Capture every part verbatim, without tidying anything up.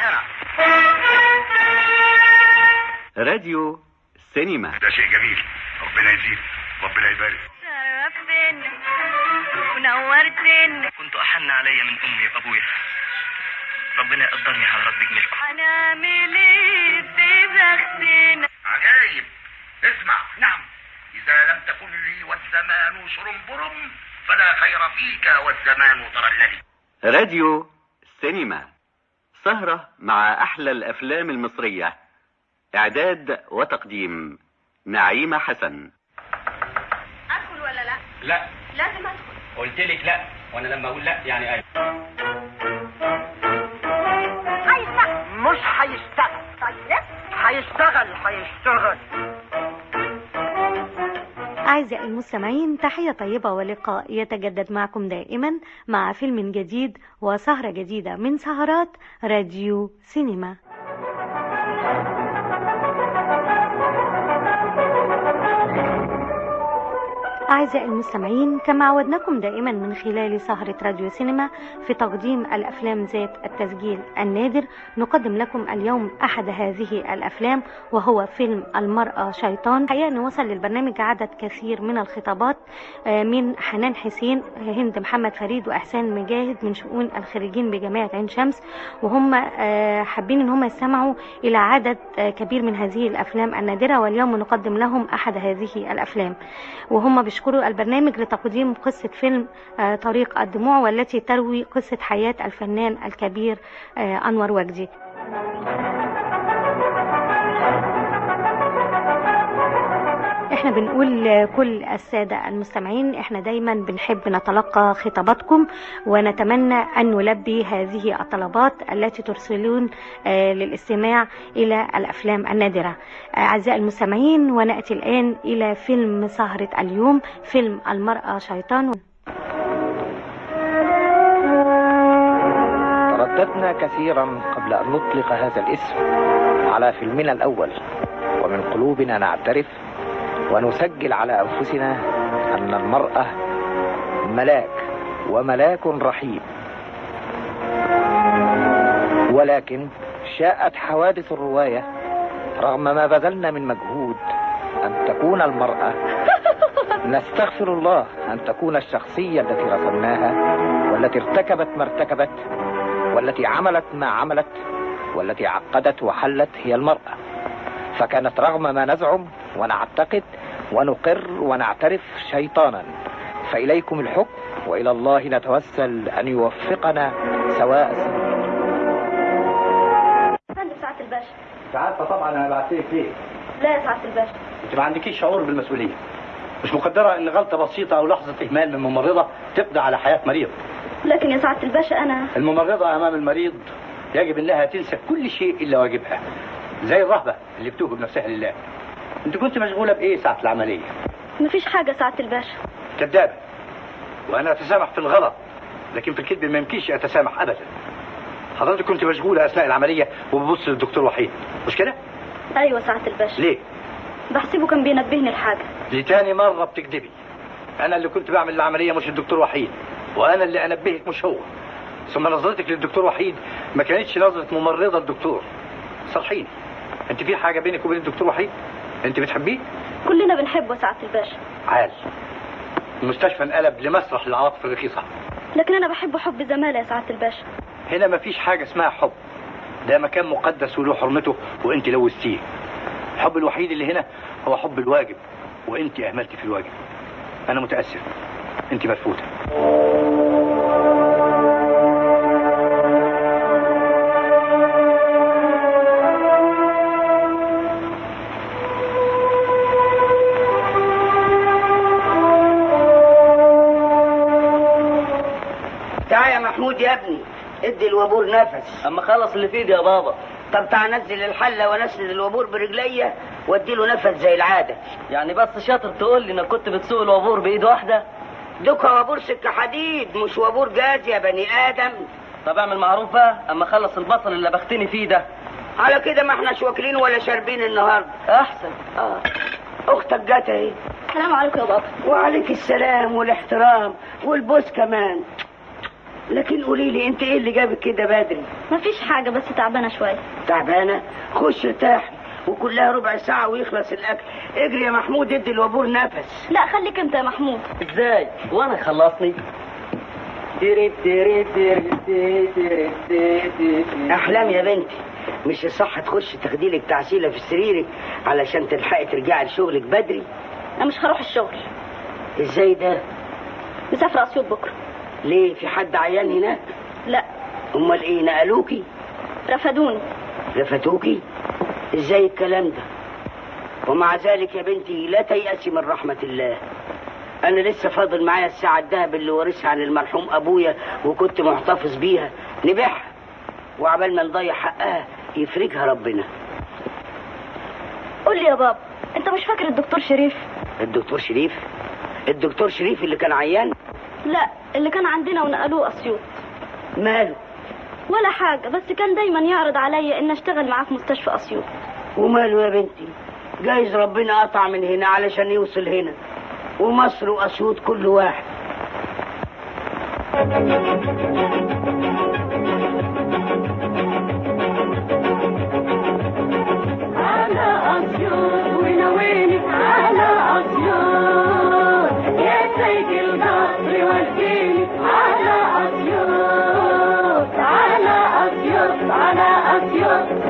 الشارع. راديو سينما. ده شيء جميل، ربنا يزيد، ربنا يبارك. شرفتنا ونورتنا. كنت أحن علي من أمي وأبويا، ربنا يقدرني على رد جميلكم. هنعمل ايه في بختنا؟ عجايب. اسمع. نعم. إذا لم تكن لي والزمان شرنبرم فلا خير فيك والزمان ترللي. راديو سينما، سهرة مع أحلى الأفلام المصرية. إعداد وتقديم نعيمة حسن. أدخل ولا لا؟ لا لازم أدخل. قلت لك لا، وانا لما اقول لا يعني ايوه. هيشتغل. مش هيشتغل. طيب هيشتغل هيشتغل. أعزائي المستمعين، تحية طيبة ولقاء يتجدد معكم دائما مع فيلم جديد وسهرة جديدة من سهرات راديو سينما. أعزائي المستمعين، كما عودناكم دائما من خلال سهرة راديو سينما في تقديم الأفلام ذات التسجيل النادر، نقدم لكم اليوم أحد هذه الأفلام وهو فيلم المرأة شيطان. حقيقة نوصل للبرنامج عدد كثير من الخطابات من حنان حسين، هند محمد فريد، وإحسان مجاهد من شؤون الخريجين بجامعة عين شمس، وهم حابين ان هم يستمعوا إلى عدد كبير من هذه الأفلام النادرة، واليوم نقدم لهم أحد هذه الأفلام، وهم بيشكروا البرنامج لتقديم قصة فيلم طريق الدموع، والتي تروي قصة حياة الفنان الكبير أنور وجدي. احنا بنقول لكل السادة المستمعين، احنا دايما بنحب نتلقى خطاباتكم، ونتمنى ان نلبي هذه الطلبات التي ترسلون للاستماع الى الافلام النادرة. اعزائي المستمعين، ونأتي الان الى فيلم سهرة اليوم، فيلم المرأة شيطان. ترددنا كثيرا قبل ان نطلق هذا الاسم على فيلمنا الاول، ومن قلوبنا نعترف ونسجل على أنفسنا أن المرأة ملاك، وملاك رحيم. ولكن شاءت حوادث الرواية رغم ما بذلنا من مجهود أن تكون المرأة، نستغفر الله، أن تكون الشخصية التي رسمناها والتي ارتكبت ما ارتكبت والتي عملت ما عملت والتي عقدت وحلت هي المرأة. فكانت رغم ما نزعم ونعتقد ونقر ونعترف شيطانا. فإليكم الحكم، وإلى الله نتوسل أن يوفقنا سواء السبيل. فندم سعادة الباشا. سعادة طبعا انا بعتلك ليه؟ لا يا سعادة الباشا. انت ما عندكيش شعور بالمسؤولية، مش مقدرة ان غلطة بسيطة او لحظة اهمال من ممرضة تقضي على حياة مريض. لكن يا سعادة الباشا انا الممرضة امام المريض يجب انها تنسى كل شيء الا واجبها، زي الرهبة اللي بتوهب نفسها لله. انت كنت مشغولة بايه ساعة العملية؟ مفيش حاجة سعادة الباشا. كذابة. وانا اتسامح في الغلط، لكن في الكذب ما يمكنش اتسامح ابدا. حضرتك كنت مشغولة اثناء العملية وببص للدكتور وحيد، مش كده؟ ايوه سعادة الباشا. ليه؟ بحسبه كان بينبهني لحاجة. دي تاني مرة بتكذبي. انا اللي كنت بعمل العملية مش الدكتور وحيد، وانا اللي انبهك مش هو. ثم نظرتك للدكتور وحيد ما كانتش نظرة ممرضة الدكتور. صرحيني، انت في حاجة بينك وبين الدكتور وحيد؟ انت بتحبيه؟ كلنا بنحبه سعادة الباشا. عال. المستشفى انقلب لمسرح العواطف الرخيصة. لكن انا بحبه حب زمالة يا سعادة الباشا. هنا مفيش حاجة اسمها حب، ده مكان مقدس وله حرمته وانت لوثتيه. الحب الوحيد اللي هنا هو حب الواجب، وانت اهملتي في الواجب. انا متأسف، انت مرفوضة. محمود يا ابني، ادي الوابور نفس. اما خلص اللي في ايدي يا بابا. طب تعال نزل الحله وانسند الوابور برجليا وادي له نفس زي العاده. يعني بس شاطر تقول لي انك كنت بتسوق الوابور بايد واحده؟ دوكا وابور سكه حديد مش وابور جاز يا بني ادم. طب اعمل معروف بقى، اما خلص البصل اللي بختني فيه ده. على كده ما احناش واكلين ولا شاربين النهارده. احسن. اه اختك جت اهي. السلام عليكم يا بابا. وعليك السلام والاحترام والبوس كمان. لكن قولي لي انت ايه اللي جابك كده بدري؟ مفيش حاجة، بس تعبانة شوية. تعبانة؟ خش ارتاحي، وكلها ربع ساعة ويخلص الأكل. اجري يا محمود ادي الوابور نفس. لا خليك انت يا محمود. ازاي؟ وانا خلصني؟ احلام يا بنتي، مش الصح تخش تاخديلك تعسيلة في سريرك علشان تلحقي ترجعي لشغلك بدري؟ انا مش هروح الشغل. ازاي ده؟ مسافرة اسيوط بكرة. ليه؟ في حد عيان هناك؟ لا. امال ايه، نقلوكي؟ رفدوني. رفدوكي؟ ازاي الكلام ده؟ ومع ذلك يا بنتي لا تيأسي من رحمة الله. انا لسه فاضل معايا الساعة الذهب اللي ورثها عن المرحوم ابويا وكنت محتفظ بيها، نبيعها وعبال ما نضيع حقها يفرجها ربنا. قول لي يا بابا، انت مش فاكر الدكتور شريف؟ الدكتور شريف؟ الدكتور شريف اللي كان عيان؟ لا، اللي كان عندنا ونقلوه اسيوط. ماله؟ ولا حاجة، بس كان دايما يعرض عليا ان اشتغل معاه في مستشفى اسيوط. وماله يا بنتي؟ جايز ربنا قطع من هنا علشان يوصل هنا، ومصر واسيوط كل واحد. على اسيوط ونوينك على اسيوط يا سيد القطر وديني على اسيوط على اسيوط على اسيوط.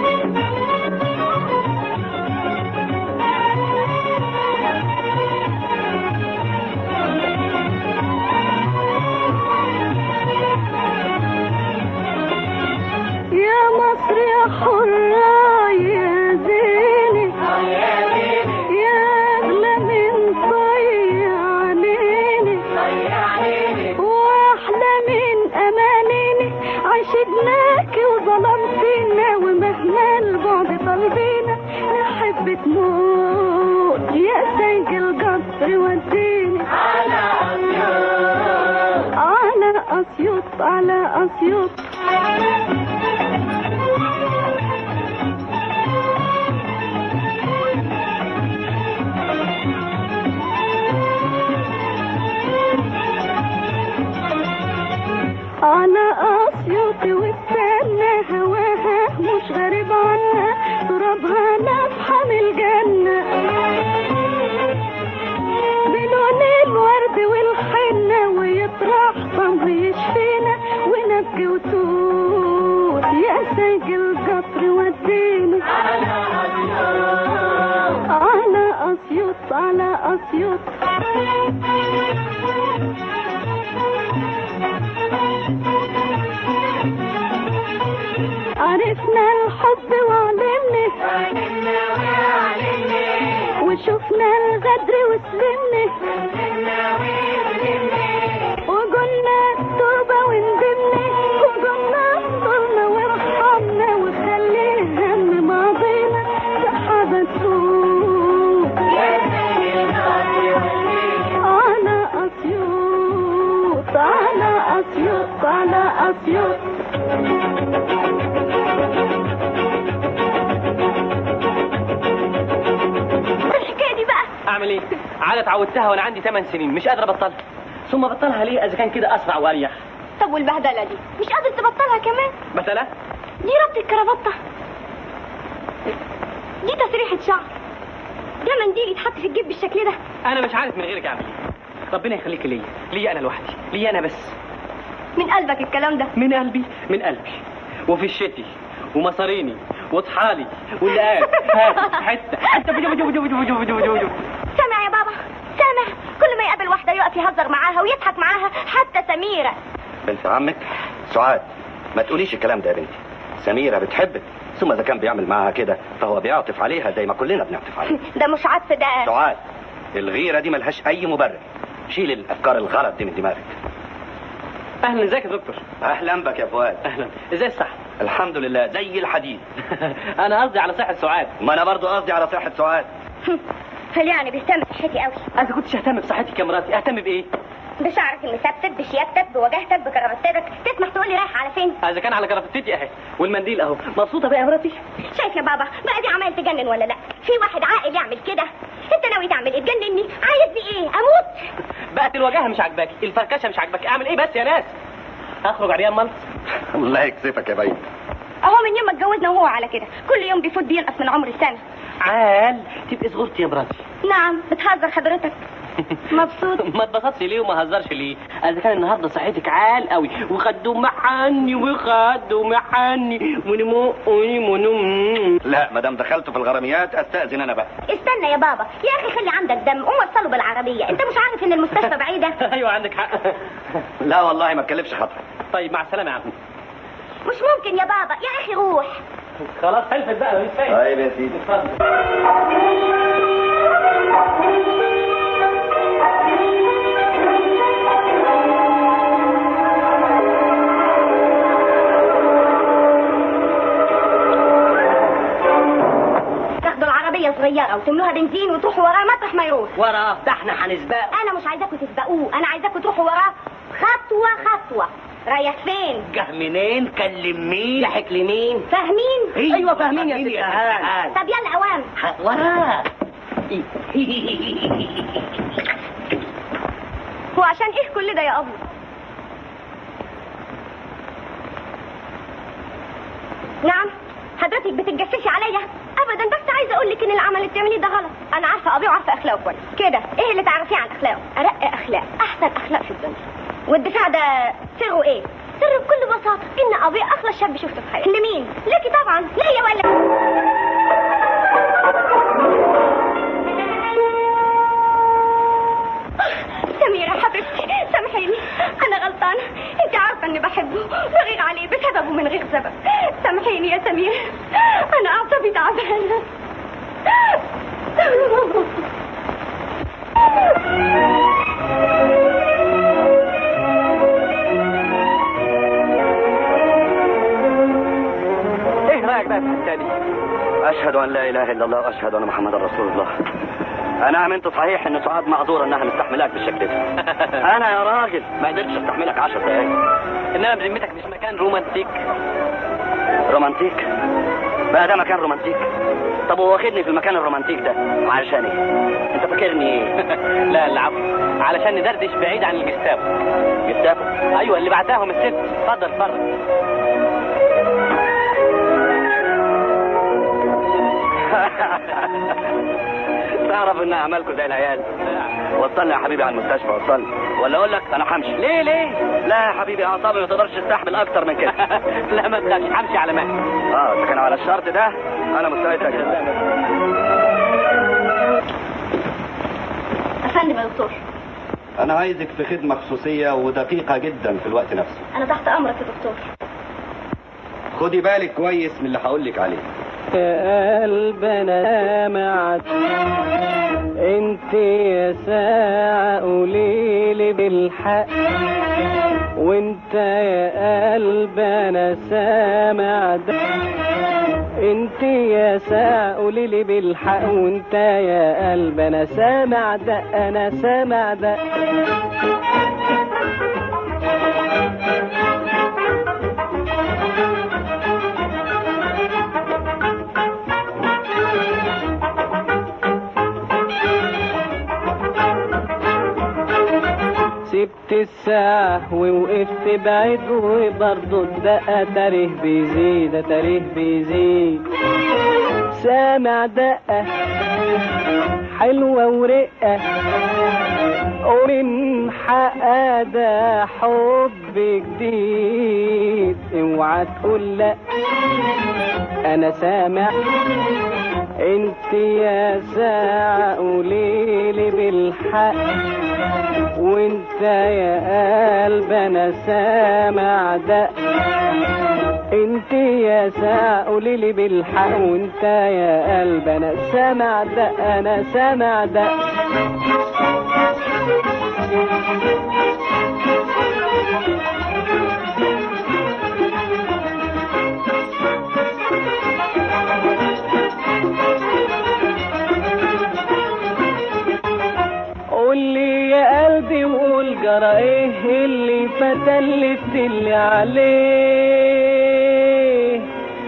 يا مصر يا حرة يا زيني يا أغلى من ضيع عليني وأحلى من أمانيني، عشقناكي وظلمتينا ومهما البعد طالبينا نحب تموت يا سيد القطر وديني على أسيوط على أسيوط على أسيوط. على أسيوط واستنى هواها مش غريب عنا، ترابها نفحة من الجنة بلون الورد والحنة، ويطرح طمه يشفينا ونبكي وتوت يا سيد القطر ودينا على أسيوط على أسيوط على أسيوط. عرفنا الحب وعلمنا وشفنا الغدر وسلمنا وقلنا التوبة وندمنا وقلنا اصطرنا وارحمنا وخلي هم ماضينا سحابة تفوت على أسيوط على أسيوط على أسيوط. الحكاية دي بقى اعمل ايه؟ عادة اتعودتها وانا عندي ثمان سنين مش قادر ابطلها، ثم ابطلها ليه اذا كان كده اسرع واريح؟ طب والبهدلة دي مش قادر تبطلها كمان؟ مثلا دي ربط الكرافتة، دي تسريحة شعر، ده منديل يتحط في الجيب بالشكل ده. انا مش عارف من غيرك اعمل ايه. ربنا يخليك ليا، ليا انا لوحدي، ليا انا بس. من قلبك الكلام ده؟ من قلبي من قلبي. وفي الشتي ومصاريني وطحالي واللي قال هات حته حته بجو بجو بجو بجو بجو بجو بجو. سامع يا بابا سامع؟ كل ما يقابل واحده يقف يهزر معاها ويضحك معاها، حتى سميره بنت عمك سعاد. ما تقوليش الكلام ده يا بنتي، سميره بتحبك، ثم اذا كان بيعمل معاها كده فهو بيعطف عليها زي ما كلنا بنعطف عليها. ده مش عطف ده سعاد، الغيره دي ملهاش اي مبرر، شيل الافكار الغلط دي من دماغك. اهلا، ازيك يا دكتور؟ اهلا بك يا فؤاد. اهلا، ازاي الصحه؟ الحمد لله زي الحديد. انا قصدي على صحه سعاد. ما انا برضو قصدي على صحه سعاد. هل يعني بيهتم بصحتي قوي؟ اذا كنتش اهتم بصحتك يا مراتي اهتم بايه؟ بشعرك المثبت، بشياكتك، بوجاهتك، بكرافتتك. تسمح تقول لي رايح على فين؟ اذا كان على كرافتتي اهي والمنديل اهو. مبسوطه بقى يا مراتي؟ شايف يا بابا بقى دي عمال تجنن ولا لا؟ في واحد عاقل يعمل كده؟ انت ناوي تعمل ايه؟ تجنني؟ عايزني ايه؟ اموت؟ بقت الوجاهه مش عاجباكي، الفركشه مش عاجباكي، اعمل ايه بس يا ناس؟ اخرج عريان ملط. الله يكسفك يا بيه. اهو من يوم ما اتجوزنا وهو على كده، كل يوم بيفوت بينقص من عمر السنه. عال تبقي صغرتي يا مراتي. نعم بتهزر حضرتك. مبسوط. ما اتبسطش ليه وما هزرش ليه؟ اذا كان النهارده صحتك عال قوي وخدوا محني وخدوا محني ونمو ونمو. لا ما دام دخلتوا في الغراميات استاذن انا بقى. استنى يا بابا يا اخي، خلي عندك دم قوم وصله بالعربيه. انت مش عارف ان المستشفى بعيده؟ ايوه عندك حق. لا والله ما تكلفش خاطرك. طيب مع السلامه يا عم. مش ممكن يا بابا يا اخي روح. خلاص حلفت بقى مش فاهم. طيب يا سيدي اتفضل. صغيره وتملوها بنزين وتروحوا وراه مطرح ما يروح. وراه؟ ده احنا هنسبقه. انا مش عايزاكم تسبقوه، انا عايزاكم تروحوا وراه خطوه خطوه. رايح فين؟ جه منين؟ كلم مين؟ ضحك لمين؟ فاهمين؟ ايوه فاهمين يا ست هان. طب يلا اوام وراه. هو عشان ايه كل ده يا ابو؟ نعم حضرتك بتتجسسي عليا؟ ابدا، بس عايزه اقول لك ان العمل اللي بتعمليه ده غلط. انا عارفه ابي وعارفه اخلاقه كويس. كده ايه اللي تعرفيه عن اخلاقه؟ ارق اخلاق، احسن اخلاق في الدنيا. والدفاع ده سره ايه؟ سره بكل بساطه ان ابي اخلص شاب شفته في حياتي. لمين؟ ليكي طبعا. ليا ولا سميرة حبيبتي سامحيني، انا غلطانه. انت عارفه اني بحبه بغير عليه بسبب ومن غير سبب. سامحيني يا سمير، انا اعصابي تعبانه. ايه رايك بقى في الثاني؟ اشهد ان لا اله الا الله واشهد ان محمدا رسول الله. انا امنت صحيح ان سعاد معذوره انها مستحملاك بالشكل ده. انا يا راجل ما قدرتش استحملك عشر دقايق. انما بذمتك مش مكان رومانتيك؟ رومانتيك؟ بقى ده مكان رومانتيك؟ طب هو واخدني في المكان الرومانتيك ده علشان ايه؟ انت فاكرني ايه؟ لا العفو، علشان ندردش بعيد عن الجستافو. جستافو؟ ايوه اللي بعتاهم الست. اتفضل اتفضل. تعرف ان اعمالكم زي العيال. وصلني يا حبيبي على المستشفى، وصلني ولا اقول لك انا همشي. ليه ليه؟ لا يا حبيبي اعصابي ما تقدرش تستحمل اكتر من كده. لا ما تخافش، همشي على مهلي. اه اذا كان على الشرط ده انا مستعد اجي. افندم يا دكتور، انا عايزك في خدمه خصوصيه ودقيقه جدا في الوقت نفسه. انا تحت امرك يا دكتور. خدي بالك كويس من اللي هقول لك عليه. يا قلبنا معك انت يا ساعة قوليلي بالحق، وانت يا قلبنا سامع ده. انت يا ساعة قوليلي بالحق، وانت يا قلبنا سامع ده. انا سامع ده. سبت الساعة ووقفت بعيد وبرضه الدقة تاريخ بيزيد تاريخ بيزيد. سامع دقة حلوة ورقة ومن حقها ده حب جديد. اوعى تقول لا انا سامع. انت يا ساعة قوليلي بالحق، وانت يا قلب انا سامع ده. انت يا ساعة قوليلي بالحق، وانت يا قلب انا سامع ده. انا سامع ده. قولي يا قلبي وقول جرى ايه اللي فتلت اللي عليه.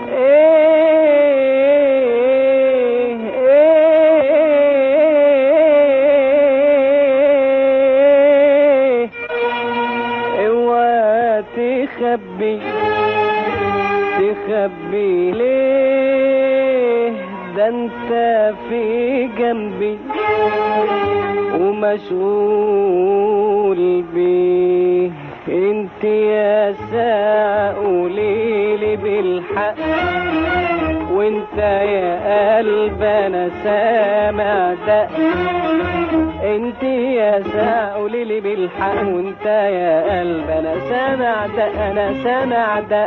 ايه ايه اوعى بيه ليه؟ ده انت في جنبي ومشغول بيه. انت يا ساعة قوليلي بالحق، وانت يا قلب انا سامع دق. انت يا ساعة قوليلي بالحق، وانت يا قلب انا سامع دق، انا سامع دق.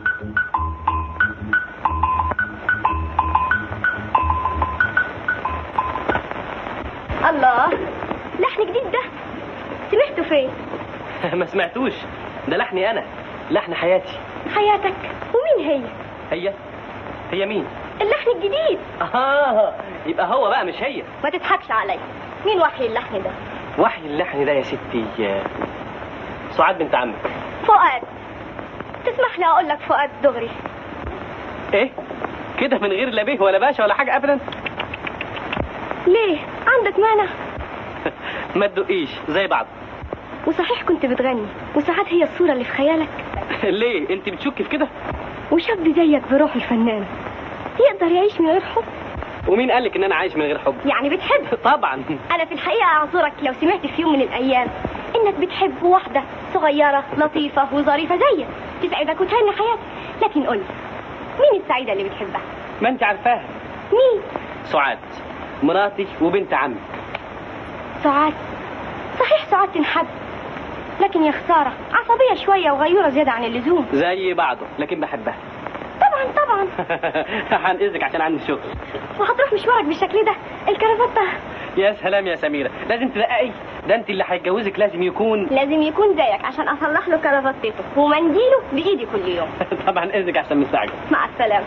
الله، لحن جديد ده سمعته فين؟ ما سمعتوش، ده لحني انا، لحن حياتي. حياتك؟ ومين هي؟ هي؟ هي مين؟ اللحن الجديد. اه يبقى هو بقى مش هي. ما تضحكش عليا، مين وحي اللحن ده؟ وحي اللحن ده يا ستي سعاد بنت عمك. فؤاد. تسمح لي اقول لك فؤاد دغري؟ ايه كده من غير لا بيه ولا باشا ولا حاجه ابدا؟ ليه؟ عندك مانع؟ ما تدقيش زي بعض. وصحيح كنت بتغني وساعات هي الصورة اللي في خيالك؟ ليه انت بتشكي في كده؟ وشاب زيك بروح الفنان يقدر يعيش من غير حب؟ ومين قالك ان انا عايش من غير حب؟ يعني بتحب؟ طبعا. انا في الحقيقة اعذرك لو سمعت في يوم من الايام انك بتحب واحدة صغيرة لطيفة وظريفة زيك تسعدك وتهني حياتك، لكن قولي مين السعيدة اللي بتحبها؟ ما انت عارفاها. مين؟ سعاد مراتي وبنت عمي. سعاد؟ صحيح سعاد تنحب، لكن يا خسارة عصبية شوية وغيورة زيادة عن اللزوم. زي بعضه لكن بحبها. طبعا طبعا. هنقذك عشان عندي شغل. وهتروح مشوارك بالشكل ده؟ الكرافته. يا سلام يا سميرة، لازم تدققي، ده انت اللي هيتجوزك لازم يكون لازم يكون زيك عشان اصلح له كرافتته ومنديله بايدي كل يوم. طبعا اذنك عشان مستعجل. مع السلامة.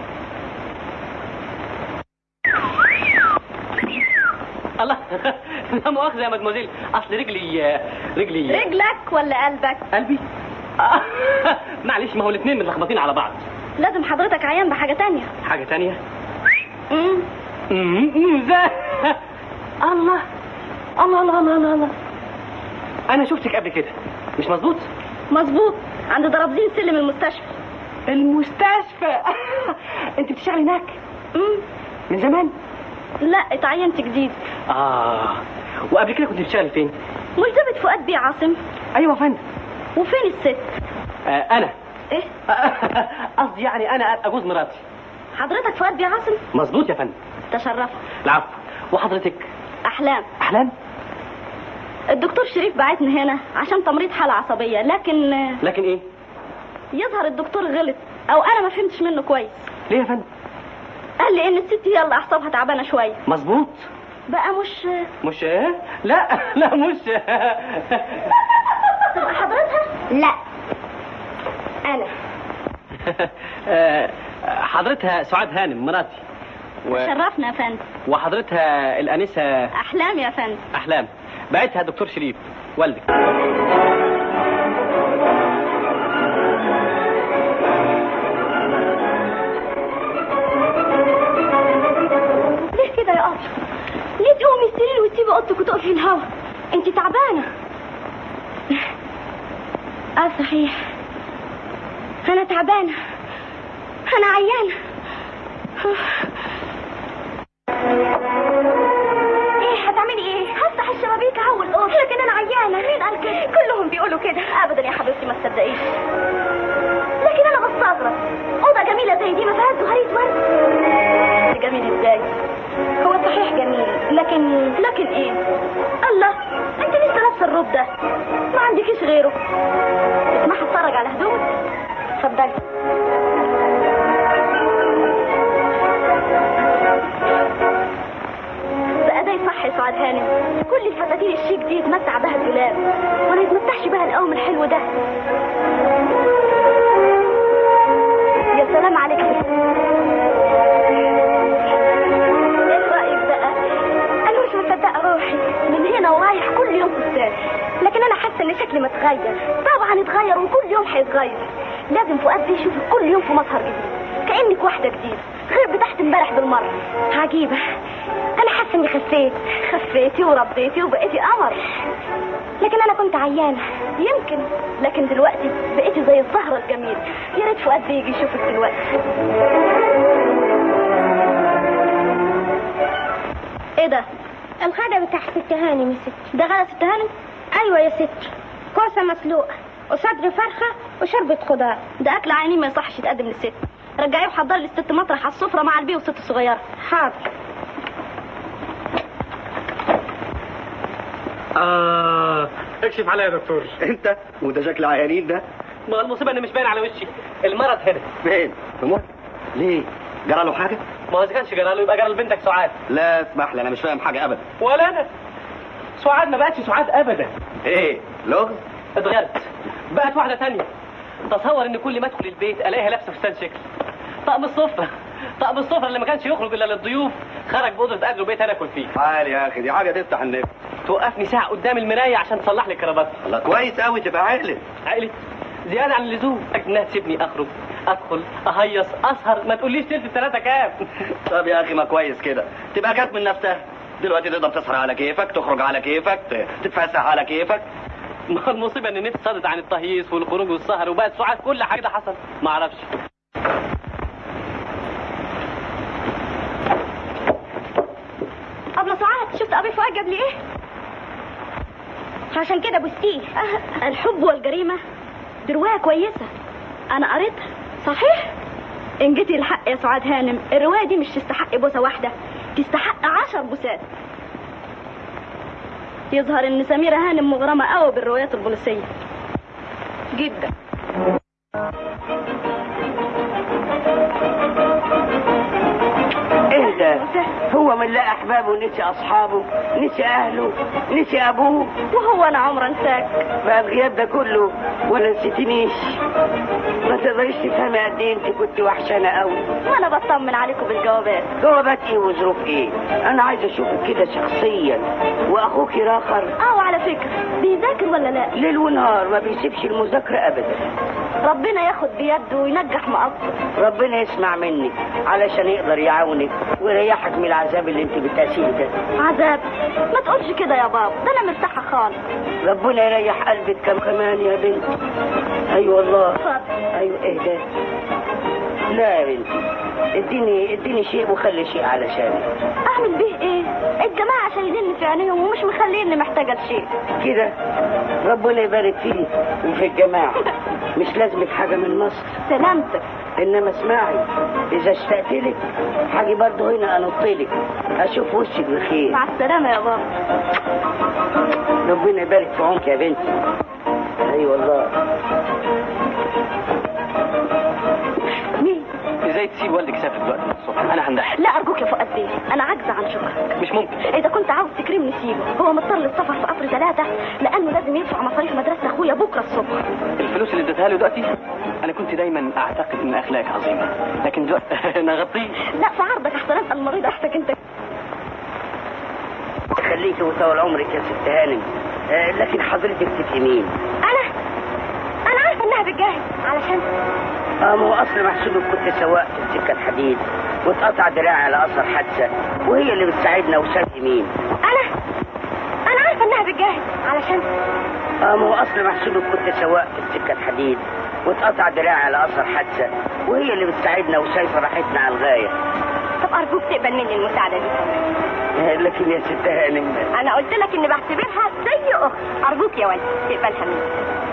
الله. لا مؤاخذة يا مدموزيل، اصل رجلي رجلي رجلك ولا قلبك؟ قلبي. معلش ما هو الاثنين متلخبطين على بعض. لازم حضرتك عيان بحاجة تانية. حاجة تانية؟ امم امم زي الله الله الله الله الله. انا شفتك قبل كده، مش مظبوط؟ مظبوط، عند ضربزين سلم المستشفى. المستشفى؟ انت بتشتغلي هناك؟ امم من زمان؟ لا اتعينت جديد. اه وقبل كده كنت بتشتغلي فين؟ ملزمة فؤاد بيه عاصم. ايوه فندم. وفين الست؟ آه انا. ايه؟ قصدي يعني انا ابقى جوز مراتي. حضرتك فؤاد بيه عاصم؟ مظبوط يا فندم. تشرفت. العفو. وحضرتك؟ احلام. احلام؟ الدكتور شريف بعتني هنا عشان تمريض حالة عصبية، لكن لكن ايه؟ يظهر الدكتور غلط او انا ما فهمتش منه كويس. ليه يا فندم؟ قال لي ان الست هي اللي اعصابها تعبانة شوية. مظبوط. بقى مش مش ايه؟ لا لا مش تبقى حضرتها؟ لا انا. حضرتها سعاد هانم مراتي. و... شرفنا يا فندم. وحضرتها الانسه احلام يا فندم. احلام بعتها دكتور شريف والدك. ليه كده يا قطر؟ ليه تقومي السرير وتسيبي اوضتك وتقفي الهوا؟ انت تعبانه. اه صحيح انا تعبانه، انا عيانه. ايه هتعملي ايه؟ هفتح الشبابيك اهو الاوضه. لكن انا عيانه. مين قال كده؟ كلهم بيقولوا كده. ابدا يا حبيبتي ما تصدقيش، لكن انا بستغرب اوضه جميله زي دي ما فيهاش زهريه ورد. جميل ازاي؟ هو صحيح جميل لكن لكن ايه؟ الله، انت لسه لابسه الروب ده، ما عندكيش غيره. اسمح اتفرج على هدومك. اتفضلي. بقى ده يصح يا سعاد هانم، كل الفساتين الشيك دي يتمتع بها الدولاب، ولا يتمتعش بها القوم الحلو ده. يا سلام عليك. ايه رايك بقى؟ انا مش مصدقه روحي، من هنا ورايح كل يوم فستان، لكن انا حاسه ان شكلي متغير. طبعا اتغير وكل يوم هيتغير. لازم فؤاد يشوفك كل يوم في مظهر جديد، كانك واحده جديده غير بتاعت امبارح بالمره. عجيبه، انا حاسه اني خفيت. خفيتي وربيتي وبقيتي قمر. لكن انا كنت عيانه يمكن، لكن دلوقتي بقيتي زي الزهره الجميل. يا ريت فؤاد يجي يشوفك دلوقتي. ايه ده؟ الغدا بتاع ست هانم يا ست. ده غدا ست هانم؟ ايوه يا ست، كوسه مسلوقه وصدر فرخه وشوربه خضار. ده اكل عينين ما يصحش يتقدم للست. رجعيه وحضري للست مطرح على السفره مع البيه والست الصغيره. حاضر. اه اكشف عليا يا دكتور. انت وده شكل عيانين ده؟ ما المصيبه اني مش باين على وشي. المرض هنا. فين؟ في مصر؟ ليه؟ جرى له حاجه؟ ما هو اذا كانش جرى له يبقى جرى لبنتك سعاد. لا اسمح لي، انا مش فاهم حاجه ابدا. ولا انا. سعاد ما بقتش سعاد ابدا. ايه؟ لغز؟ اتغيرت، بقت واحده ثانيه. تصور ان كل ما ادخل البيت الاقيها لابسه فستان شكل. طقم السفره طقم السفره اللي ما كانش يخرج الا للضيوف خرج بقدره اجره بيت انا اكل فيه. عالي يا اخي، دي حاجه تفتح النفس. توقفني ساعه قدام المرايه عشان تصلح لي كرافاتي. الله، كويس قوي تبقى عقلت. عقلت زياده عن اللزوم. انها تسيبني اخرج ادخل اهيص اسهر، ما تقوليش تلت الثلاثه كام. طب يا اخي ما كويس كده، تبقى جات من نفسها. دلوقتي تقدر تسهر على كيفك، تخرج على كيفك، تتفسح على كيفك. ما المصيبه ان نفسي صدت عن التهييص والخروج والسهر وبقت سعاد كل حاجه. ده حصل ما اعرفش. ابله سعاد، شفت ابي فؤاد جاب لي ايه؟ عشان كده بوستيه. أه. الحب والجريمه دي روايه كويسه، انا قريتها. صحيح؟ ان جيتي الحق يا سعاد هانم، الروايه دي مش تستحق بوسه واحده، تستحق عشر بوسات. يظهر ان سميره هانم مغرمه قوي بالروايات البوليسيه جدا. ايه ده؟ هو من لقى احبابه نسي اصحابه، نسي اهله، نسي ابوه. وهو انا عمر انساك؟ بقى الغياب ده كله ولا نسيتنيش؟ ما تقدريش تفهمي قد ايه انت كنت وحشانه قوي. وانا بطمن عليكم بالجوابات. جوابات ايه وظروف ايه؟ انا عايزه اشوفك كده شخصيا. واخوك راخر اه على فكره بيذاكر ولا لا؟ ليل ونهار ما بيسيبش المذاكره ابدا. ربنا ياخد بيده وينجح مقصر. ربنا يسمع منك علشان يقدر يعاونك ويريحك من العذاب اللي انت بتقاسيه ده. عذاب؟ ما تقولش كده يا بابا، ده انا مرتاحه خالص. ربنا يريح قلبك كم كمان يا بنتي. ايوه والله. ايوه ايه ده؟ لا يا بنتي، اديني اديني شيء وخلي شيء علشاني. اعمل بيه ايه؟ الجماعه شايليني في عينيهم ومش مخليني محتاجه لشيء. كده ربنا يبارك فيه وفي الجماعه. مش لازمك حاجه من مصر. سلامتك. انما اسمعي، اذا اشتقت لك حاجه برضه هنا انطلك اشوف وشك بخير. مع السلامه يا بابا. ربنا يبارك في عمرك يا بنتي. اي والله. مين؟ ازاي تسيب والدك يسافر دلوقتي الصبح؟ انا هندحر. لا ارجوك يا فؤاد بيه، انا عاجزه عن شكرك. مش ممكن. اذا كنت عاوز تكرمني سيبه، هو مضطر للسفر في قطر ثلاثه لانه لازم يدفع مصاريف مدرسه اخويا بكره الصبح. الفلوس اللي اديتها له دلوقتي انا كنت دايما اعتقد ان اخلاقك عظيمه، لكن دلوقتي نغطيه. لا في عرضك احسن اسال المريض احسك انت. خليكي وطول عمرك يا ست هانم. آه لكن حضرتك تبقي مين؟ انا انا عارفه انها بتجاهد علشان اه ما هو اصل محسوبك كنت سواق في السكه الحديد واتقطع دراعي على اثر حادثه وهي اللي بتساعدنا. وسابي مين؟ انا انا عارفه انها بتجاهد علشان اه ما هو اصل محسوبك كنت سواق في السكه الحديد واتقطع دراعي على اثر حادثه وهي اللي بتساعدنا وشايفه راحتنا على الغايه. طب ارجوك تقبل مني المساعده دي. آه لكن يا ست هانم انا قلت لك اني بعتبرها زي اخت. ارجوك يا ولد تقبلها مني.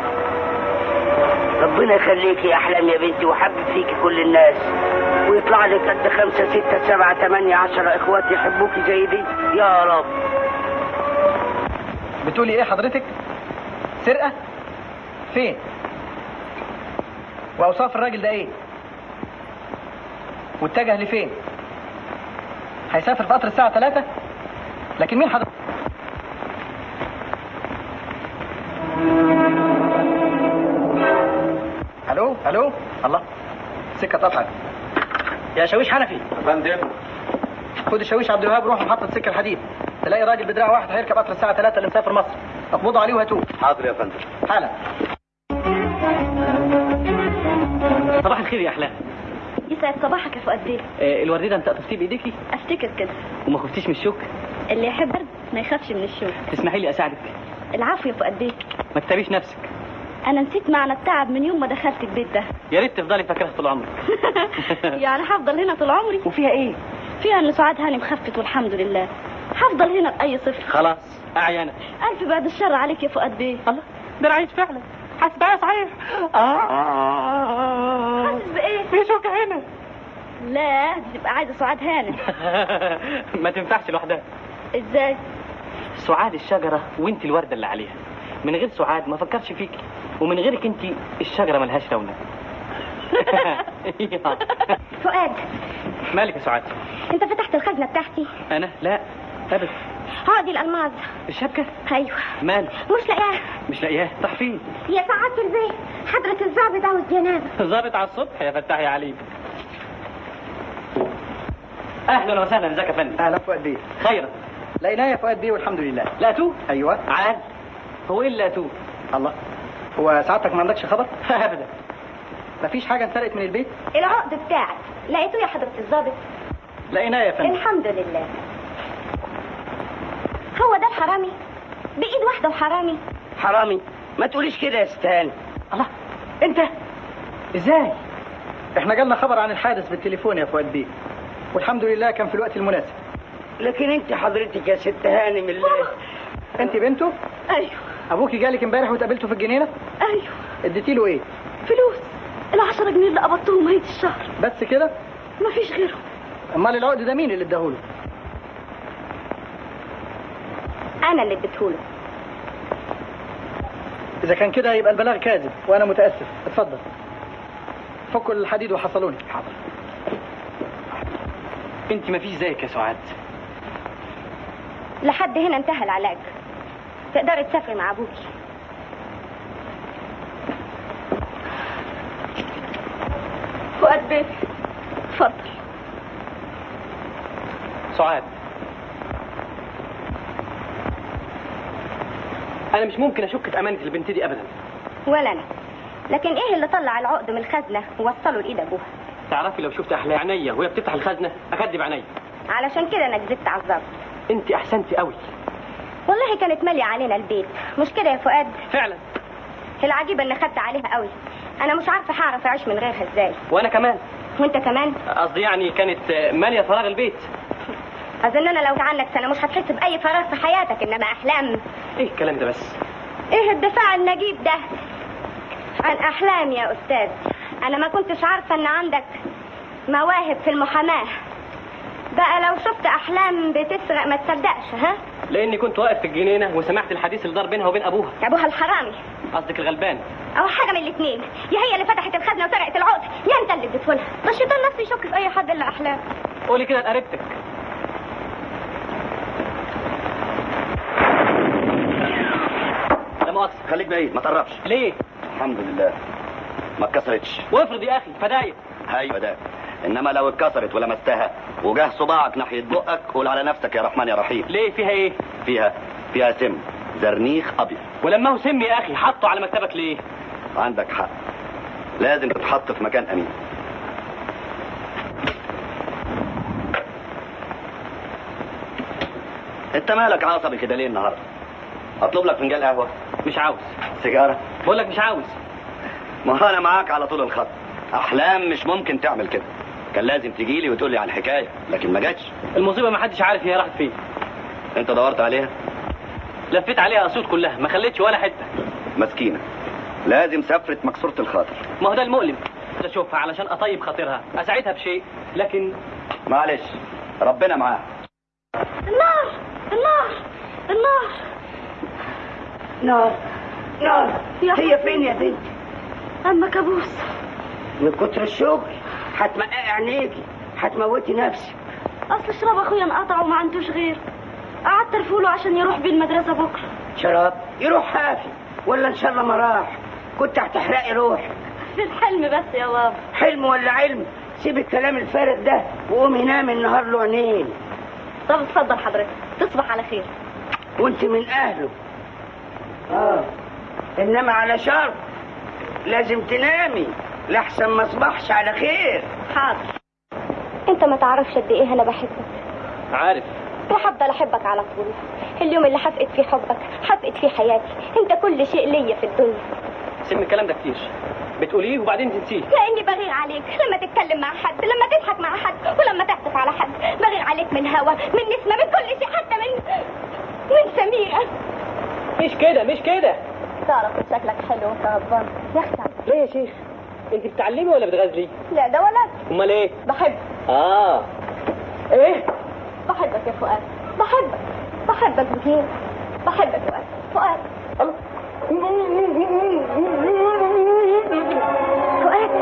ربنا يخليكي يا احلام يا بنتي وحبب فيكي كل الناس ويطلع لك قد خمسة ستة سبعة ثمانية عشرة اخوات يحبوكي زي دي يا رب. بتقولي ايه حضرتك؟ سرقة؟ فين؟ واوصاف الراجل ده ايه؟ واتجه لفين؟ هيسافر في قطر الساعة ثلاثة؟ لكن مين حضرتك؟ الو الو الله سكه قطعت. يا شاويش حنفي. يا فندم. خد الشاويش عبد الوهاب روح محطه سكه الحديد، تلاقي راجل بدراع واحد هيركب قطر الساعه ثلاثة اللي مسافر مصر، اقبضوا عليه وهاتوه. حاضر يا فندم. حالا. صباح الخير يا احلام. يسعد صباحك يا فؤاد بيه. آه الورد ده انت قطفتيه بايديكي؟ افتكر كده. وما خفتيش من الشوك؟ اللي يحب برد ما يخافش من الشوك. تسمحي لي اساعدك؟ العفو يا فؤاد بيه. ما تتعبيش نفسك. انا نسيت معنى التعب من يوم ما دخلت البيت ده. يا ريت تفضلي فاكرها طول عمرك. يعني هفضل هنا طول عمري؟ وفيها ايه؟ فيها ان سعاد هانم خفت والحمد لله. هفضل هنا باي صفر. خلاص اعيانك. الف بعد الشر عليك يا فؤاد بيه. الله ده انا عايش فعلا. حاسس بقى صحيح. اه حاسس بايه؟ في شوكه هنا. لا دي تبقى عايزه سعاد هانم. ما تنفعش لوحدها. ازاي؟ سعاد الشجره وانت الورده اللي عليها. من غير سعاد ما فكرش فيكي، ومن غيرك انت الشجره ملهاش رونق. فؤاد مالك يا سعاد؟ انت فتحت الخزنه بتاعتي؟ انا لا ابدا. هادي الالماظ. الشبكه؟ ايوه. مال؟ مش لاقياها. مش لاقياها؟ راح فين؟ يا سعاده البيت حضره الضابط عاوز جنازه. ظابط على الصبح يا فتاح يا عليم. اهلا وسهلا. ازيك يا فندم؟ اهلا فؤاد بيه. خيرا. لقيناه يا فؤاد بيه والحمد لله. لقيتوه؟ ايوه. عال. هو ايه اللي لقيتوه؟ الله، هو سعادتك ما عندكش خبر؟ ابدا. مفيش حاجه انسرقت من البيت؟ العقد بتاعك لقيتوه يا حضره الضابط؟ لقيناه يا فندم. الحمد لله. هو ده الحرامي؟ بايد واحده وحرامي؟ حرامي؟ ما تقوليش كده يا ستان. الله، انت ازاي؟ احنا جالنا خبر عن الحادث بالتليفون يا فؤاد بيه، والحمد لله كان في الوقت المناسب. لكن انت حضرتك يا ست هانم اللي... انت بنته؟ ايوه. ابوكي جالك امبارح وتقابلته في الجنينه؟ ايوه. اديتي له ايه؟ فلوس العشرة جنيه اللي قبضتهم هيئة الشهر. بس كده؟ مفيش غيره. امال العقد ده مين اللي اداهوله؟ انا اللي اديتهوله. اذا كان كده يبقى البلاغ كاذب وانا متاسف. اتفضل فكوا الحديد وحصلوني. حاضر. انت مفيش زيك يا سعاد. لحد هنا انتهى العلاج. تقدري تسافري مع ابوكي. فؤاد بيه اتفضل. سعاد، انا مش ممكن اشك في امانه البنت دي ابدا. ولا انا. لكن ايه اللي طلع العقد من الخزنه ووصله لايد ابوها؟ تعرفي لو شفت احلى عينيا وهي بتفتح الخزنه اكدب عينيا. علشان كده انا كذبت على الظابط. انت احسنتي قوي. والله كانت ماليه علينا البيت، مش كده يا فؤاد؟ فعلا. العجيب ان خدت عليها قوي. انا مش عارفه هعرف اعيش من غيرها ازاي. وانا كمان. وانت كمان؟ قصدي يعني كانت ماليه فراغ البيت. اظن انا لو عنك سنه مش هتحس باي فراغ في حياتك، انما احلام. ايه الكلام ده بس؟ ايه الدفاع النجيب ده عن احلام يا استاذ؟ انا ما كنتش عارفه ان عندك مواهب في المحاماه. بقى لو شفت احلام بتسرق ما تصدقش. ها؟ لاني كنت واقف في الجنينه وسمعت الحديث اللي دار بينها وبين ابوها. ابوها الحرامي؟ قصدك الغلبان؟ او حاجه من الاثنين. يا هي اللي فتحت الخزنه وسرقت العقد، يا انت اللي اديته لها. ده الشيطان نفسه يشك في اي حد الا احلام. قولي كده لقريبتك. لا مؤاخذة. خليك بعيد ما تقربش. ليه؟ الحمد لله ما اتكسرتش. وافرض يا اخي فدايق. ايوه ده، انما لو اتكسرت ولمستها وجاه صباعك ناحيه بقك قول على نفسك يا رحمن يا رحيم. ليه؟ فيها ايه؟ فيها فيها سم زرنيخ ابيض. ولما هو سم يا اخي حطه على مكتبك ليه؟ عندك حق، لازم تتحط في مكان امين. انت مالك عصبي كده ليه النهارده؟ اطلب لك فنجان قهوه؟ مش عاوز. سيجاره؟ بقول لك مش عاوز. ما انا معاك على طول الخط. احلام مش ممكن تعمل كده. كان لازم تجي لي وتقول لي على الحكايه، لكن ما جاتش. المصيبه ما حدش عارف هي راحت فين. انت دورت عليها؟ لفيت عليها اسود كلها ما خليتش ولا حته. مسكينه، لازم سافرت مكسوره الخاطر. ما هو ده المؤلم. اشوفها علشان اطيب خاطرها، اساعدها بشيء، لكن معلش ربنا معاها. النار النار النار نار نار. هي فين يا بنت؟ اما كابوس. من كتر الشغل هتمقع عينيكي، هتموتي نفسك. اصل شراب اخويا انقطع وما عندوش غير. قعدت ارفوله عشان يروح بيه المدرسه بكره. شراب؟ يروح حافي ولا ان شاء الله ما راح كنت هتحرقي روحك. في الحلم بس يا بابا. حلم ولا علم؟ سيب الكلام الفارغ ده وقومي نامي، النهار له عينين. طب اتفضل حضرتك، تصبح على خير. وانت من اهله. اه انما على شرط لازم تنامي. لحسن ما اصبحش على خير. حاضر. انت ما تعرفش قد ايه انا بحبك. عارف. وهفضل احبك على طول. اليوم اللي هفقد فيه حبك هفقد فيه حياتي. انت كل شيء ليا في الدنيا. سيب الكلام ده كتير، بتقوليه وبعدين تنسيه. لاني بغير عليك لما تتكلم مع حد، لما تضحك مع حد، ولما تعطف على حد. بغير عليك من هوا، من نسمه، من كل شيء، حتى من من سميره. مش كده مش كده. تعرف ان شكلك حلو وانت غضبان يا اختي. ليه يا شيخ؟ انت بتعلمي ولا بتغازلي؟ لا ده ولد. امال ايه؟ بحب. اه ايه؟ بحبك يا فؤاد، بحبك بحبك بكير، بحبك يا فؤاد. فؤاد فؤاد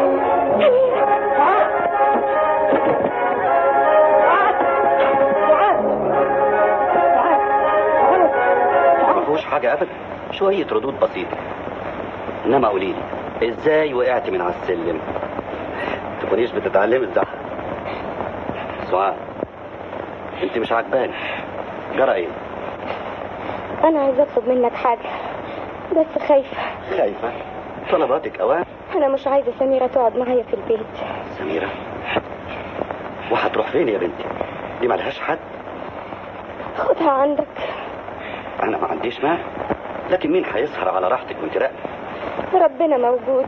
ما فيهوش حاجة أبدا، شوية ردود بسيطة. إنما قولي لي إزاي وقعت من على السلم؟ تكونيش بتتعلمي الزحف. سعاد أنت مش عاجباني، جرى إيه؟ أنا عايزة أطلب منك حاجة بس خايفة. خايفة؟ طلباتك أوان. أنا مش عايزة سميرة تقعد معايا في البيت. سميرة؟ وهتروح فين يا بنتي؟ دي ملهاش حد. خدها عندك. أنا ما عنديش مانع، لكن مين هيسهر على راحتك وانت راقدة؟ ربنا موجود.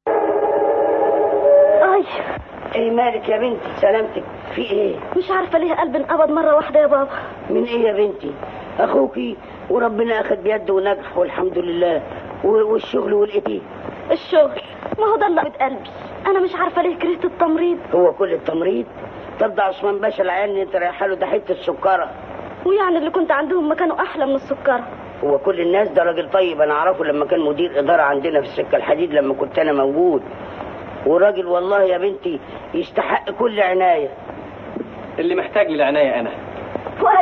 اي ايه مالك يا بنتي؟ سلامتك في ايه؟ مش عارفة ليه قلبي انقبض مرة واحدة يا بابا. من ايه يا بنتي؟ اخوكي وربنا اخد بيده ونجح والحمد لله. والشغل والايه؟ الشغل ما هو ده اللي قبض قلبي. انا مش عارفة ليه كرهت التمريض. هو كل التمريض؟ طب ده عثمان باشا العيال اللي انت رايحه له ده حته السكره. ويعني اللي كنت عندهم ما كانوا احلى من السكره. هو كل الناس ده راجل طيب، انا اعرفه لما كان مدير اداره عندنا في السكه الحديد لما كنت انا موجود. وراجل والله يا بنتي يستحق كل عنايه. اللي محتاج للعنايه انا. فؤاد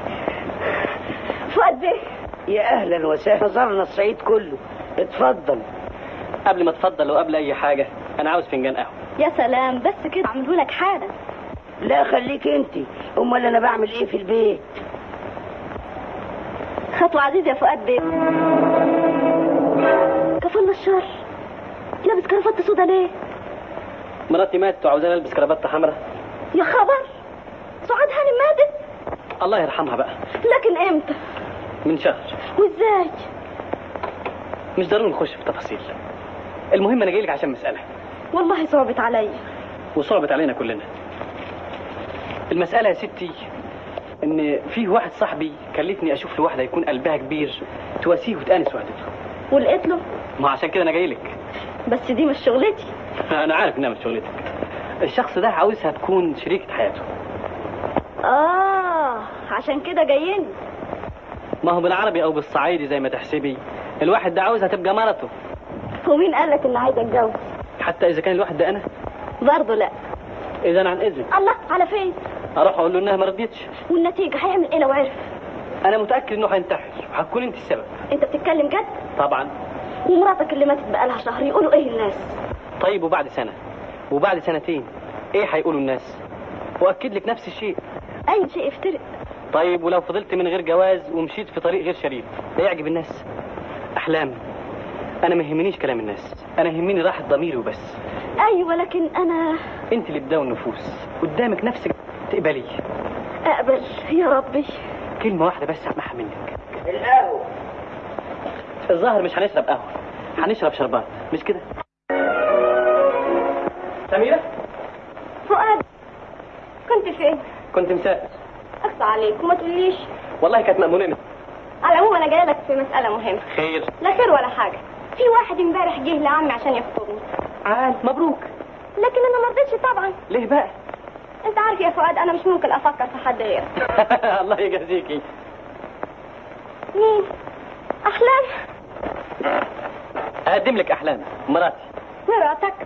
فؤاد بيه. يا اهلا وسهلا، زرنا الصعيد كله. اتفضل. قبل ما تفضل وقبل اي حاجه انا عاوز فنجان قهوه. يا سلام بس كده اعمله لك حالا. لا خليك انت، امال انا بعمل ايه في البيت؟ خطوة عزيز يا فؤاد بيه. كفلنا الشر. لابس كرافته سودا ليه؟ مراتي ماتت وعاوزاني البس كرافته حمراء. يا خبر، سعاد هانم ماتت؟ الله يرحمها بقى. لكن امتى؟ من شهر. وازاي؟ مش ضروري نخش في تفاصيل. المهم انا جاي لك عشان مسألة. والله صعبت عليا. وصعبت علينا كلنا. المسألة يا ستي ان فيه واحد صاحبي كلفني اشوف له واحدة يكون قلبها كبير تواسيه وتأنس وحدته. ولقيت له؟ ما عشان كده انا جاي لك. بس دي مش شغلتي. انا عارف انها مش شغلتك. الشخص ده عاوزها تكون شريكة حياته. اه عشان كده جايين. ما هو بالعربي او بالصعيدي زي ما تحسبي، الواحد ده عاوزها تبقى مرته. ومين قال لك ان عايزه اتجوز؟ حتى اذا كان الواحد ده انا برضه لا. اذا عن اذنك. الله، على فين؟ اروح اقول له انها ما رضيتش. والنتيجه هيعمل ايه لو عرف؟ انا متاكد انه هينتحر وهتكون انت السبب. انت بتتكلم جد؟ طبعا. ومراتك اللي ماتت بقالها شهر يقولوا ايه الناس؟ طيب وبعد سنه وبعد سنتين ايه هيقولوا الناس؟ واكد لك نفس الشيء. اي شيء يفترق. طيب ولو فضلت من غير جواز ومشيت في طريق غير شريف ده يعجب الناس؟ احلام. انا ما يهمنيش كلام الناس، انا يهمني راحه ضميري وبس. ايوه لكن انا. انت اللي بداوي النفوس قدامك نفسك تقبلي. اقبل يا ربي. كلمه واحده بس اسمعها منك. القهوه. الظاهر مش هنشرب قهوه، هنشرب شربات مش كده؟ سميره. فؤاد كنت فين؟ كنت مسافر. اقطع عليك وما تقوليش. والله كانت مأمونة. على العموم انا جايه لك في مساله مهمه. خير؟ لا خير ولا حاجه. في واحد امبارح جه لعمي عشان يخطبني. عال مبروك. لكن انا ما رضيتش طبعا. ليه بقى؟ انت عارف يا فؤاد انا مش ممكن افكر في حد غيرك. الله يجازيكي. مين؟ احلام. اقدم لك احلام مراتي. مراتك؟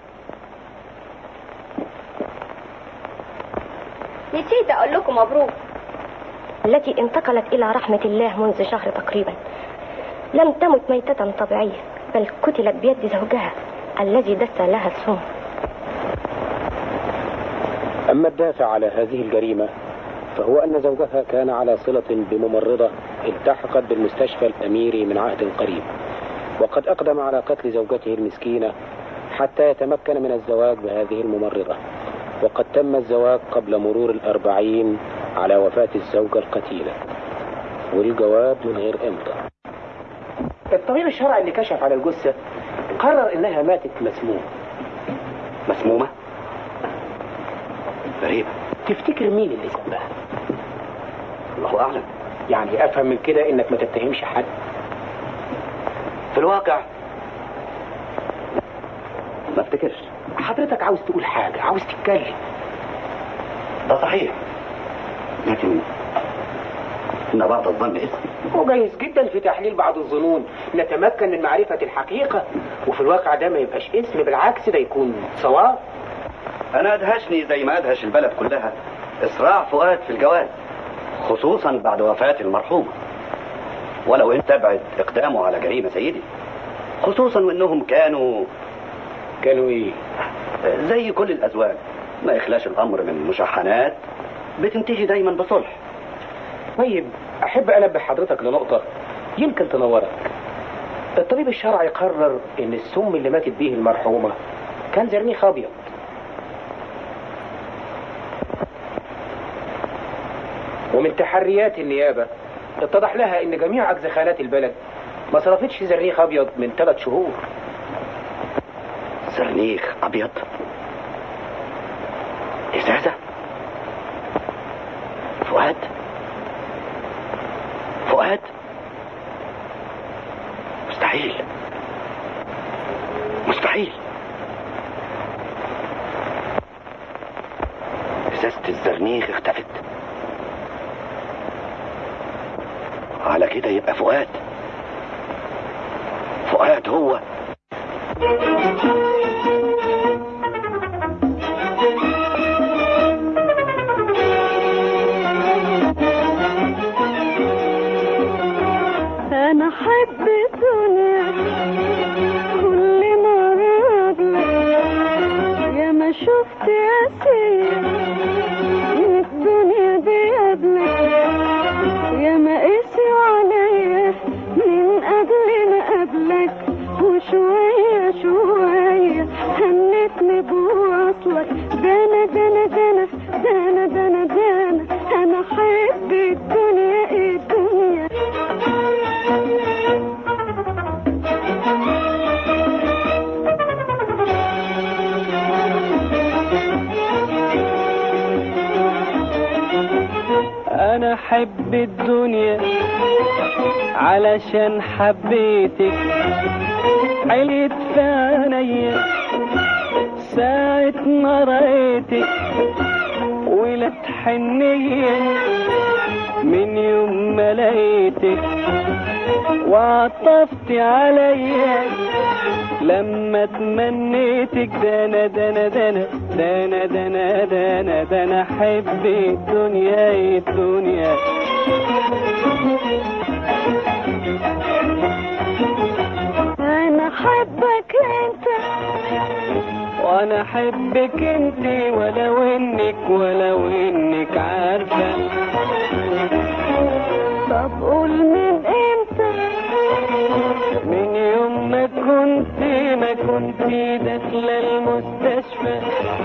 نسيت اقول لكم مبروك. التي انتقلت الى رحمة الله منذ شهر تقريبا لم تمت ميتة طبيعية، بل قتلت بيد زوجها الذي دس لها السم. أما الدافع على هذه الجريمة فهو أن زوجها كان على صلة بممرضة التحقت بالمستشفى الأميري من عهد قريب، وقد أقدم على قتل زوجته المسكينة حتى يتمكن من الزواج بهذه الممرضة، وقد تم الزواج قبل مرور الأربعين على وفاة الزوجة القتيلة، والجواب من غير إمضاء. الطبيب الشرعي اللي كشف على الجثة قرر إنها ماتت مسمومة. مسمومة؟ غريبة. تفتكر مين اللي سبها؟ الله أعلم. يعني أفهم من كده إنك ما تتهمش حد؟ في الواقع ما افتكرش. حضرتك عاوز تقول حاجة، عاوز تتكلم. ده صحيح، لكن إن بعض الظن اسم. وجايز جدا في تحليل بعض الظنون نتمكن من معرفة الحقيقة، وفي الواقع ده ما يبقاش اسم، بالعكس ده يكون صواب. أنا أدهشني زي ما أدهش البلد كلها إسراع فؤاد في الجواز، خصوصا بعد وفاة المرحومة، ولو إن تبعد إقدامه على جريمة سيدي، خصوصا وإنهم كانوا كانوا إيه؟ زي كل الأزواج، ما يخلاش الأمر من مشاحنات بتنتهي دايما بصلح. طيب أحب أنبه حضرتك لنقطة يمكن تنورك. الطبيب الشرعي قرر إن السم اللي ماتت به المرحومة كان زرنيخ أبيض. ومن تحريات النيابة اتضح لها إن جميع أجزخانات البلد ما صرفتش زرنيخ أبيض من ثلاث شهور. زرنيخ أبيض؟ إزازة؟ فؤاد؟ فؤاد؟ مستحيل مستحيل. إزازة الزرنيخ اختفت، على كده يبقى فؤاد فؤاد هو. أنا أحب الدنيا كل ما قبلك، يا ما شفت قاسية من الدنيا دي قبلك، يا ما قسيوا عليا من قبل ما قبلك، وشوية شوية هنتني بوصلك. دانا دانا دانا دانا دانا دانا أنا أحب الدنيا الدنيا. أنا أحب الدنيا علشان حبيتك، عليت في عينيا ساعة ما رأيتك، ولا تحنية من يوم ما لقيتك، وعطفت عليا لما تمنيتك. دانا دانا دانا دانا دانا دانا دانا أحب الدنيا الدنيا. أنا أحبك أنت وأنا أحبك أنت، ولو إنك ولو إنك عارفة. طب قول من إمتى؟ من يوم ما كنت ما كنت داخلة المستشفى.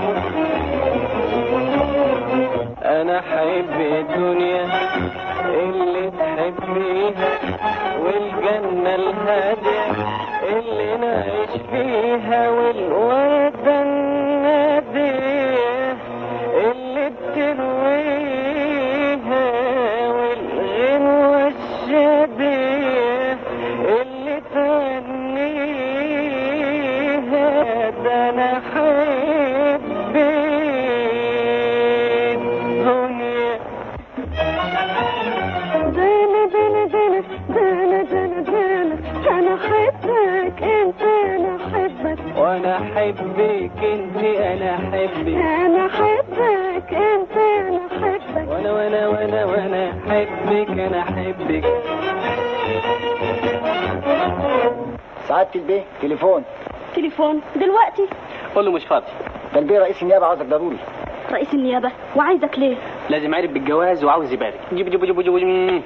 أنا أحب الدنيا اللي تحبيها، والجنة الهادية اللي نعيش فيها، والوردة النادية اللي بترويها، والغنوة الشادية اللي تغنيها. ده أنا أحب الدنيا. دانا دانا دانا دانا دانا دانا أنا أحبك أنت، أنا أحبك وأنا أحبك أنت، أنا أحبك أنا أحبك أنت، أنا أحبك وأنا وأنا وأنا وأنا أحبك، أنا أحبك. سعادة البيه تليفون. تليفون دلوقتي؟ قول له مش فاضي. ده البيه رئيس النيابة عاوزك ضروري. رئيس النيابة وعايزك ليه؟ لازم عارف بالجواز وعاوز يبارك. جيب جيب جيب جيب جيب.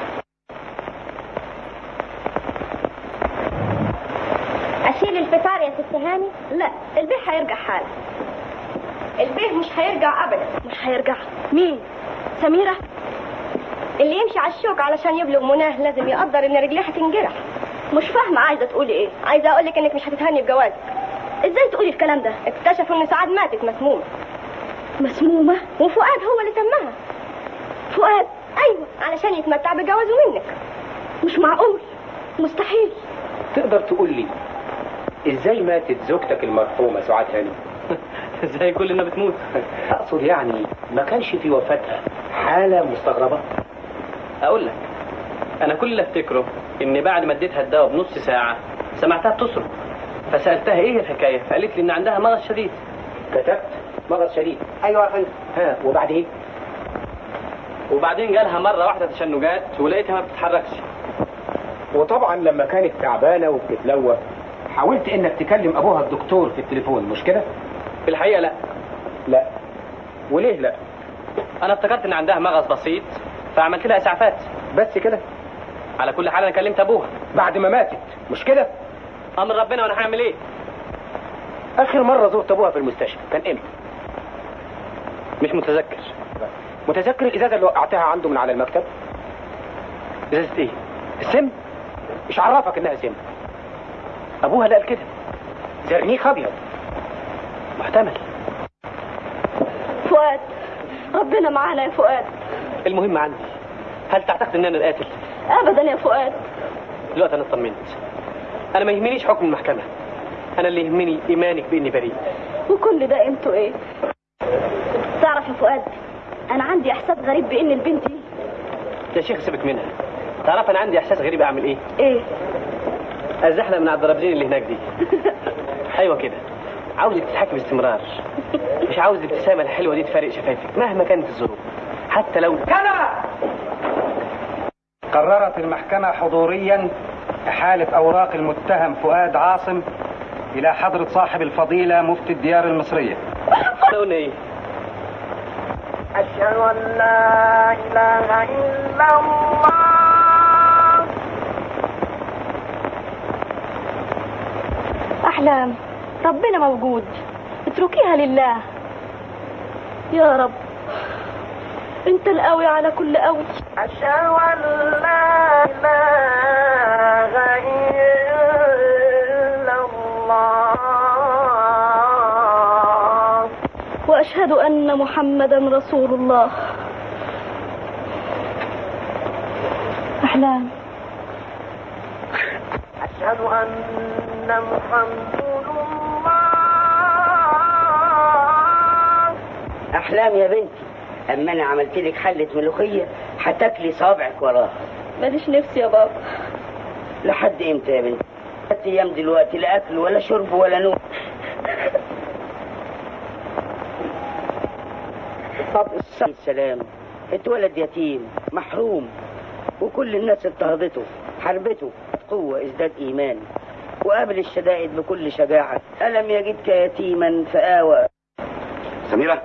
أشيل الفطار يا هاني؟ لا، البيه هيرجع حالا. البيه مش هيرجع ابدا. مش هيرجع؟ مين؟ سميرة؟ اللي يمشي على الشوك علشان يبلغ مناه لازم يقدر ان رجليه هتنجرح. مش فاهمة عايزة تقولي ايه؟ عايزة اقولك انك مش هتتهني بجوازك. ازاي تقولي الكلام ده؟ اكتشفوا ان سعاد ماتت مسمومة. مسمومة؟ وفؤاد هو اللي سماها. فؤاد؟ ايوه، علشان يتمتع بجوازه منك. مش معقول، مستحيل. تقدر تقول لي ازاي ماتت زوجتك المرحومة سعاد هاني؟ زي كل الناس بتموت. اقصد يعني ما كانش في وفاتها حالة مستغربة؟ اقول لك، انا كل اللي افتكره ان بعد ما اديتها الدواء بنص ساعة سمعتها بتصرخ، فسألتها ايه الحكاية، فقالت لي ان عندها مرض شديد. كتبت مرض شديد؟ ايوه يا فندم. ها وبعدين؟ وبعدين جالها مرة واحدة تشنجات ولقيتها ما بتتحركش. وطبعا لما كانت تعبانة وبتتلوى حاولت انك تكلم ابوها الدكتور في التليفون، مش كده؟ في الحقيقة لا. لا؟ وليه لا؟ انا افتكرت ان عندها مغص بسيط فعملت لها اسعافات. بس كده؟ على كل حال انا كلمت ابوها بعد ما ماتت، مش كده؟ امر ربنا، وانا هعمل ايه؟ اخر مرة زرت ابوها في المستشفى كان امتى؟ مش متذكر. متذكر الازازة اللي وقعتها عنده من على المكتب؟ ازازة ايه؟ السم؟ مش عرفك انها سم؟ ابوها اللي قال كده. زرنيخ ابيض. محتمل. فؤاد، ربنا معانا يا فؤاد. المهم عندي، هل تعتقد ان انا القاتل؟ ابدا يا فؤاد. دلوقتي انا اطمنت. انا ما يهمنيش حكم المحكمة، انا اللي يهمني ايمانك باني بريء. وكل ده قيمته ايه؟ تعرف يا فؤاد، انا عندي احساس غريب بان البنت دي. يا شيخ سيبك منها. تعرف انا عندي احساس غريب، اعمل ايه؟ ايه؟ ازحلق من على الدرابزين اللي هناك دي. ايوه كده، عاوزك تضحكي باستمرار، مش عاوز الابتسامه الحلوه دي تفارق شفايفك مهما كانت الظروف، حتى لو كده. قررت المحكمة حضوريا إحالة أوراق المتهم فؤاد عاصم إلى حضرة صاحب الفضيلة مفتي الديار المصرية. قلنا ايه؟ أشهد أن لا إله إلا الله. أحلام، ربنا موجود، اتركيها لله. يا رب، انت القوي على كل قوي. أشهد أن لا إله إلا الله وأشهد أن محمدا رسول الله. أحلام، أشهد أن محمد الله. أحلام يا بنتي، أما أنا عملت لك حلة ملوخية هتاكلي صابعك وراها. ماليش نفسي يا بابا. لحد إمتى يا بنتي؟ ثلاث أيام دلوقتي، لا أكل ولا شرب ولا نوم. طب السلام، اتولد يتيم محروم، وكل الناس اضطهدته حربته. قوة ازداد إيمان، وقابل الشدائد بكل شجاعة. ألم يجدك يتيما فآوى. سميرة،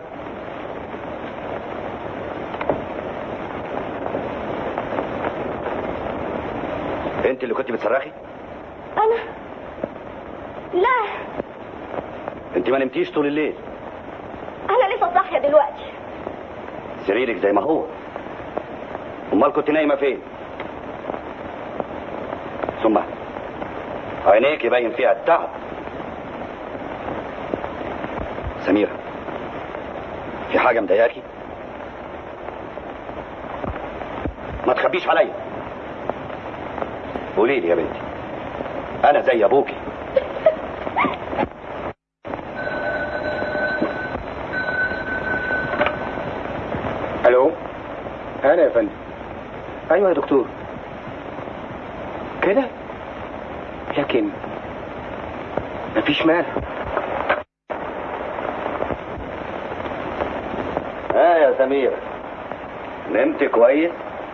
انت اللي كنت بتصرخي؟ أنا؟ لا، انت ما نمتيش طول الليل. أنا لسه صاحية دلوقتي. سريرك زي ما هو، امال كنت نايمة فين؟ ثم عينيك يبين فيها التعب. سميرة، في حاجة مضايقاكي؟ ما تخبيش عليا، قولي لي يا بنتي، انا زي ابوكي. الو، انا يا فندم. ايوه يا دكتور. كده لكن مفيش مانع. ها يا سميرة، نمت كويس؟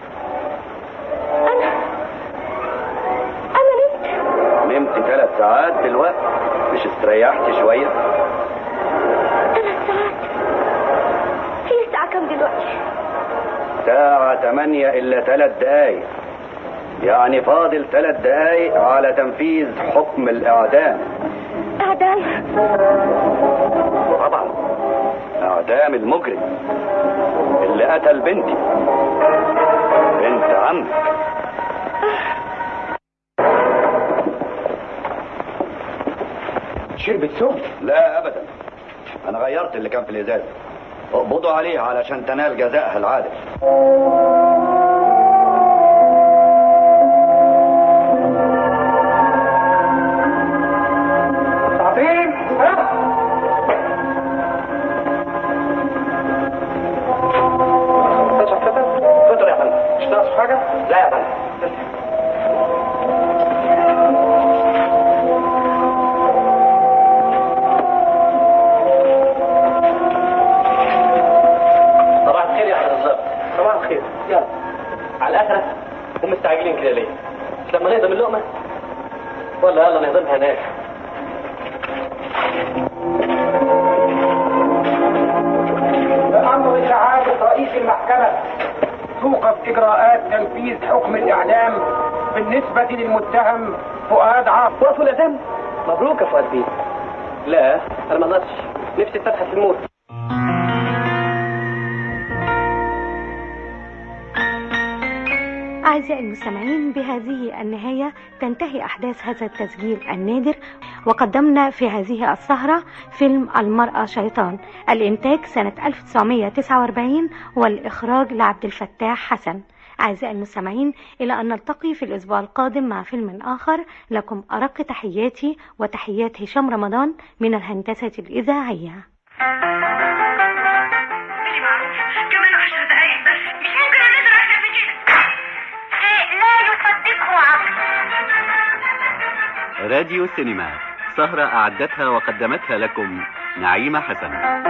أنا أنا نمت نمت ثلاث ساعات دلوقتي، مش استريحت شوية؟ ثلاث ساعات؟ هي الساعة كم دلوقتي؟ ساعة تمانية إلا ثلاث دقايق، يعني فاضل ثلاث دقايق على تنفيذ حكم الإعدام. اعدام. طبعا اعدام المجرم اللي قتل بنتي بنت عمك. شربت سم؟ لا ابدا، انا غيرت اللي كان في الازازه. اقبضوا عليه علشان تنال جزاءها العادل. عظيم. فطر يا فندم. مش ناقص حاجه؟ لا يا فندم. يلا على الاخره هم مستعجلين كده ليه؟ مش لما نهضم اللقمه؟ ولا يلا نهضمها هناك. بأمر إعادة رئيس المحكمة توقف إجراءات تنفيذ حكم الإعدام بالنسبة للمتهم فؤاد عاصم. وقفوا الإعدام؟ مبروك يا فؤاد بيه. لا أنا ما نقصش، نفسي اتفتحت في الموت. أعزائي المستمعين، بهذه النهاية تنتهي أحداث هذا التسجيل النادر. وقدمنا في هذه السهرة فيلم المرأة شيطان، الإنتاج سنة ألف وتسعمائة وتسعة وأربعين والإخراج لعبد الفتاح حسن. أعزائي المستمعين، إلى أن نلتقي في الأسبوع القادم مع فيلم آخر. لكم أرق تحياتي وتحيات هشام رمضان من الهندسة الإذاعية. كمان عشر دقايق بس، مش ممكن نقدر أكتر من كده. لا يصدقه عقل. راديو سينما، سهرة أعدتها وقدمتها لكم نعيمة حسن.